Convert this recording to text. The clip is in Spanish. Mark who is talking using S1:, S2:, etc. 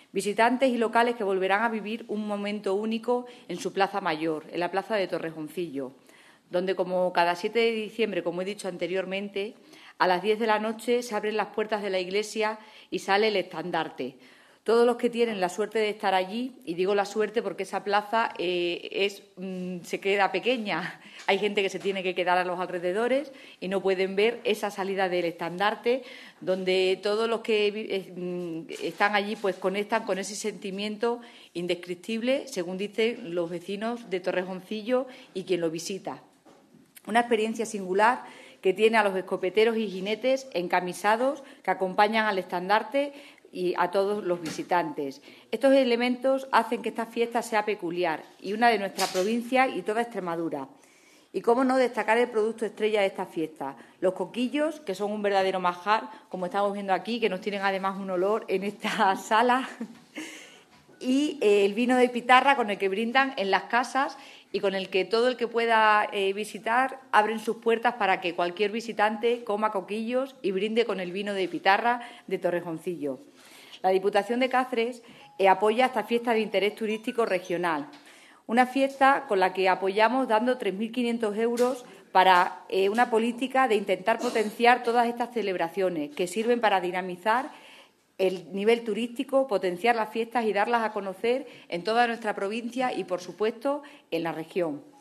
S1: Visitantes y locales que volverán a vivir un momento único en su plaza mayor, en la plaza de Torrejoncillo, donde, como cada 7 de diciembre, como he dicho anteriormente, a las 10 de la noche se abren las puertas de la iglesia y sale el estandarte. Todos los que tienen la suerte de estar allí, y digo la suerte porque esa plaza se queda pequeña, hay gente que se tiene que quedar a los alrededores y no pueden ver esa salida del estandarte, donde todos los que están allí pues conectan con ese sentimiento indescriptible, según dicen los vecinos de Torrejoncillo y quien lo visita. Una experiencia singular que tiene a los escopeteros y jinetes encamisados que acompañan al estandarte y a todos los visitantes. Estos elementos hacen que esta fiesta sea peculiar y una de nuestra provincia y toda Extremadura. Y cómo no destacar el producto estrella de esta fiesta, los coquillos, que son un verdadero manjar, como estamos viendo aquí, que nos tienen además un olor en esta sala, y el vino de pitarra con el que brindan en las casas y con el que todo el que pueda visitar abren sus puertas para que cualquier visitante coma coquillos y brinde con el vino de pitarra de Torrejoncillo. La Diputación de Cáceres apoya esta fiesta de interés turístico regional, una fiesta con la que apoyamos dando 3.500 euros para una política de intentar potenciar todas estas celebraciones que sirven para dinamizar el nivel turístico, potenciar las fiestas y darlas a conocer en toda nuestra provincia y, por supuesto, en la región.